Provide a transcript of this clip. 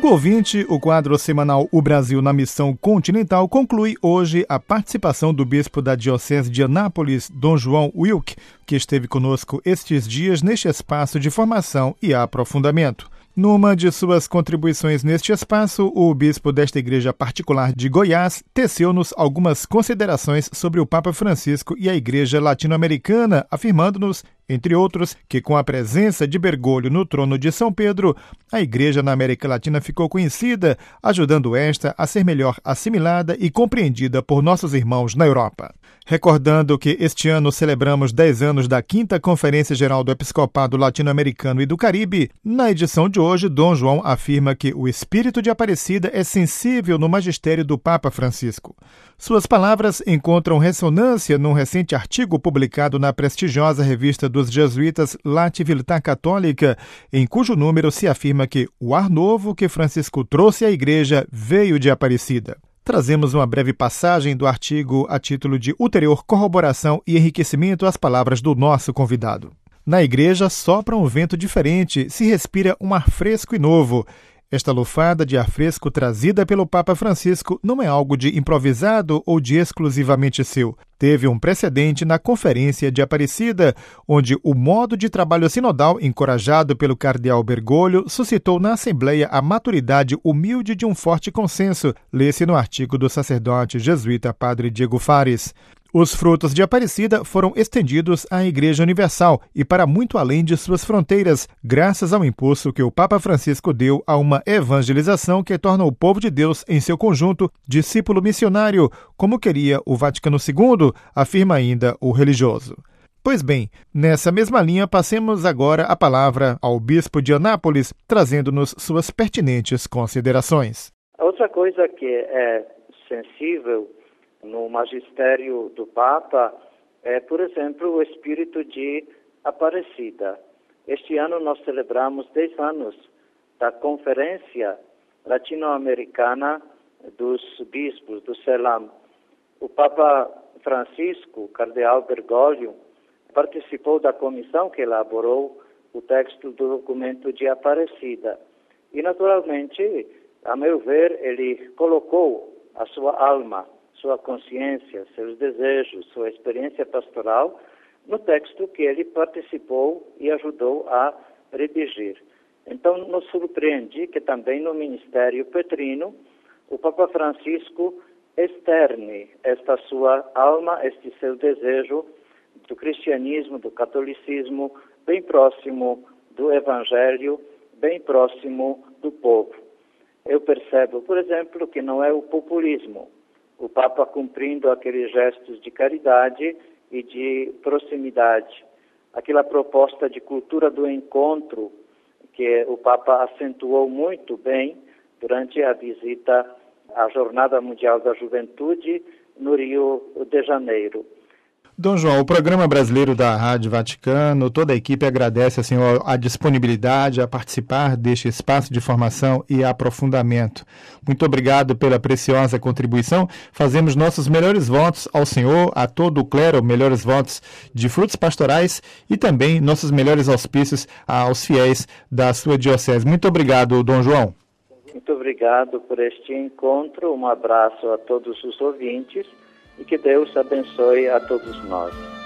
ouvinte, o quadro semanal O Brasil na Missão Continental conclui hoje a participação do bispo da Diocese de Anápolis, Dom João Wilk, que esteve conosco estes dias neste espaço de formação e aprofundamento. Numa de suas contribuições neste espaço, o bispo desta igreja particular de Goiás teceu-nos algumas considerações sobre o Papa Francisco e a igreja latino-americana, afirmando-nos, entre outros, que com a presença de Bergoglio no trono de São Pedro, a igreja na América Latina ficou conhecida, ajudando esta a ser melhor assimilada e compreendida por nossos irmãos na Europa. Recordando que este ano celebramos 10 anos da 5ª Conferência Geral do Episcopado Latino-Americano e do Caribe, na edição de hoje, Dom João afirma que o espírito de Aparecida é sensível no magistério do Papa Francisco. Suas palavras encontram ressonância num recente artigo publicado na prestigiosa revista dos jesuítas La Civiltà Católica, em cujo número se afirma que o ar novo que Francisco trouxe à Igreja veio de Aparecida. Trazemos uma breve passagem do artigo a título de ulterior corroboração e enriquecimento às palavras do nosso convidado. Na Igreja sopra um vento diferente, se respira um ar fresco e novo. Esta lufada de ar fresco trazida pelo Papa Francisco não é algo de improvisado ou de exclusivamente seu. Teve um precedente na Conferência de Aparecida, onde o modo de trabalho sinodal, encorajado pelo cardeal Bergoglio, suscitou na Assembleia a maturidade humilde de um forte consenso, lê-se no artigo do sacerdote jesuíta Padre Diego Fares. Os frutos de Aparecida foram estendidos à Igreja Universal e para muito além de suas fronteiras, graças ao impulso que o Papa Francisco deu a uma evangelização que torna o povo de Deus, em seu conjunto, discípulo missionário, como queria o Vaticano II, afirma ainda o religioso. Pois bem, nessa mesma linha, passemos agora a palavra ao bispo de Anápolis, trazendo-nos suas pertinentes considerações. Outra coisa que é sensível no magistério do Papa é, por exemplo, o espírito de Aparecida. Este ano nós celebramos 10 anos da Conferência Latino-Americana dos Bispos, do CELAM. O Papa Francisco, cardeal Bergoglio, participou da comissão que elaborou o texto do documento de Aparecida. E, naturalmente, a meu ver, ele colocou a sua alma, sua consciência, seus desejos, sua experiência pastoral no texto que ele participou e ajudou a redigir. Então, nos surpreende que também no ministério petrino o Papa Francisco externe esta sua alma, este seu desejo do cristianismo, do catolicismo, bem próximo do Evangelho, bem próximo do povo. Eu percebo, por exemplo, que não é o populismo, o Papa cumprindo aqueles gestos de caridade e de proximidade. Aquela proposta de cultura do encontro que o Papa acentuou muito bem durante a visita à Jornada Mundial da Juventude no Rio de Janeiro. Dom João, o programa brasileiro da Rádio Vaticano, toda a equipe agradece a disponibilidade a participar deste espaço de formação e aprofundamento. Muito obrigado pela preciosa contribuição. Fazemos nossos melhores votos ao Senhor, a todo o clero, melhores votos de frutos pastorais e também nossos melhores auspícios aos fiéis da sua diocese. Muito obrigado, Dom João. Muito obrigado por este encontro. Um abraço a todos os ouvintes. E que Deus abençoe a todos nós.